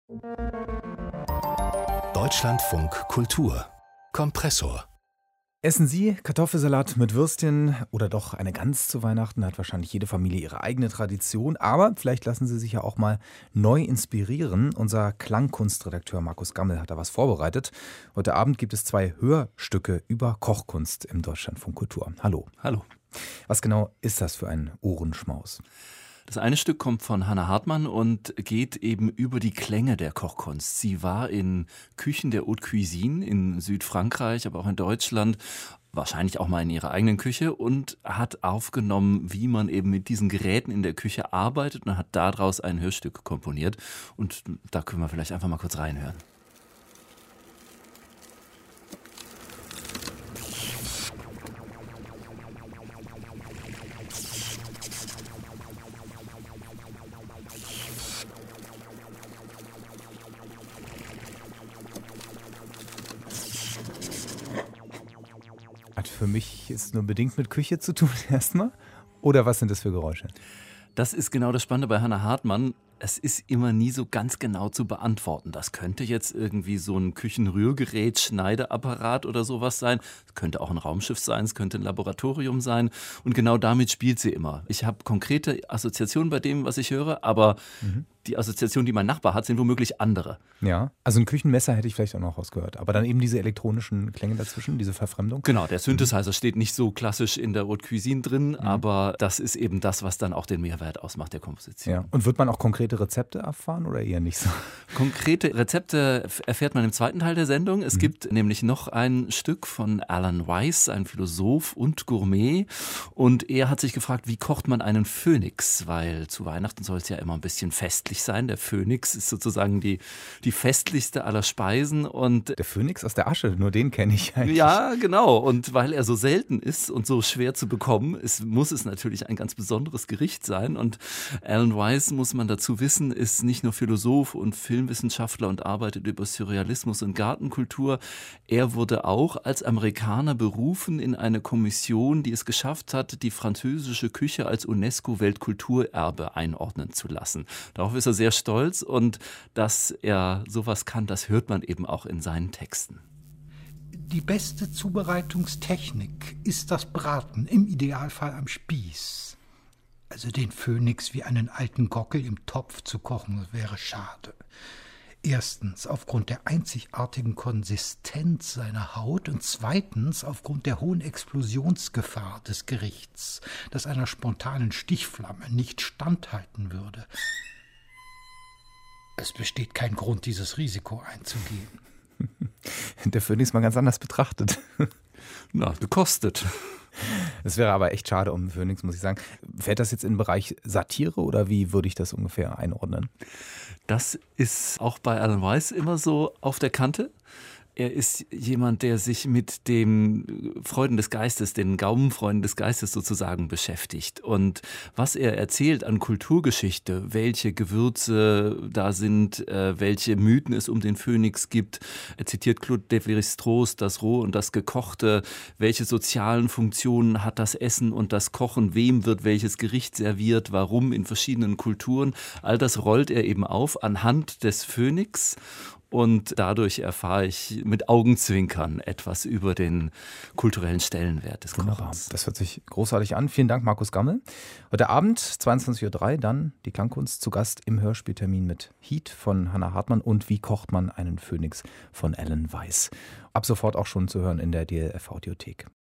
Deutschlandfunk Kultur Kompressor. Essen Sie Kartoffelsalat mit Würstchen oder doch eine Gans zu Weihnachten? Hat wahrscheinlich jede Familie ihre eigene Tradition. Aber vielleicht lassen Sie sich ja auch mal neu inspirieren. Unser Klangkunstredakteur Markus Gammel hat da was vorbereitet. Heute Abend gibt es 2 Hörstücke über Kochkunst im Deutschlandfunk Kultur. Hallo. Hallo. Was genau ist das für ein Ohrenschmaus? Das eine Stück kommt von Hannah Hartmann und geht eben über die Klänge der Kochkunst. Sie war in Küchen der Haute Cuisine in Südfrankreich, aber auch in Deutschland, wahrscheinlich auch mal in ihrer eigenen Küche und hat aufgenommen, wie man eben mit diesen Geräten in der Küche arbeitet und hat daraus ein Hörstück komponiert. Und da können wir vielleicht einfach mal kurz reinhören. Hat für mich ist nur bedingt mit Küche zu tun erstmal. Oder was sind das für Geräusche? Das ist genau das Spannende bei Hannah Hartmann. Es ist immer nie so ganz genau zu beantworten. Das könnte jetzt irgendwie so ein Küchenrührgerät, Schneideapparat oder sowas sein. Es könnte auch ein Raumschiff sein, es könnte ein Laboratorium sein. Und genau damit spielt sie immer. Ich habe konkrete Assoziationen bei dem, was ich höre, aber die Assoziationen, die mein Nachbar hat, sind womöglich andere. Ja, also ein Küchenmesser hätte ich vielleicht auch noch rausgehört. Aber dann eben diese elektronischen Klänge dazwischen, diese Verfremdung. Genau, der Synthesizer steht nicht so klassisch in der Haute Cuisine drin, aber das ist eben das, was dann auch den Mehrwert ausmacht der Komposition. Ja. Und wird man auch konkrete Rezepte erfahren oder eher nicht so? Konkrete Rezepte erfährt man im zweiten Teil der Sendung. Es gibt nämlich noch ein Stück von Alan Weiss, ein Philosoph und Gourmet. Und er hat sich gefragt, wie kocht man einen Phönix? Weil zu Weihnachten soll es ja immer ein bisschen festlich sein. Der Phönix ist sozusagen die festlichste aller Speisen. Und Der Phönix aus der Asche, nur den kenne ich eigentlich. ja, genau. Und weil er so selten ist und so schwer zu bekommen, muss es natürlich ein ganz besonderes Gericht sein. Und Alan Weiss, muss man dazu wissen, ist nicht nur Philosoph und Filmwissenschaftler und arbeitet über Surrealismus und Gartenkultur. Er wurde auch als Amerikaner berufen in eine Kommission, die es geschafft hat, die französische Küche als UNESCO-Weltkulturerbe einordnen zu lassen. Darauf ist er sehr stolz und dass er sowas kann, das hört man eben auch in seinen Texten. Die beste Zubereitungstechnik ist das Braten, im Idealfall am Spieß. Also den Phönix wie einen alten Gockel im Topf zu kochen, das wäre schade. Erstens aufgrund der einzigartigen Konsistenz seiner Haut und zweitens aufgrund der hohen Explosionsgefahr des Gerichts, das einer spontanen Stichflamme nicht standhalten würde. Es besteht kein Grund, dieses Risiko einzugehen. Der Phönix mal ganz anders betrachtet. Na, gekostet. Es wäre aber echt schade um den Phönix, muss ich sagen. Fällt das jetzt in den Bereich Satire oder wie würde ich das ungefähr einordnen? Das ist auch bei Alan Weiss immer so auf der Kante. Er ist jemand, der sich mit den Freuden des Geistes, den Gaumenfreuden des Geistes sozusagen beschäftigt. Und was er erzählt an Kulturgeschichte, welche Gewürze da sind, welche Mythen es um den Phönix gibt. Er zitiert Claude Lévi-Strauss, das Rohe und das Gekochte. Welche sozialen Funktionen hat das Essen und das Kochen? Wem wird welches Gericht serviert? Warum in verschiedenen Kulturen? All das rollt er eben auf anhand des Phönix. Und dadurch erfahre ich mit Augenzwinkern etwas über den kulturellen Stellenwert des Kochens. Das hört sich großartig an. Vielen Dank, Markus Gammel. Heute Abend, 22:03 Uhr, dann die Klangkunst zu Gast im Hörspieltermin mit Heat von Hannah Hartmann und Wie kocht man einen Phönix von Alan Weiss. Ab sofort auch schon zu hören in der DLF Audiothek.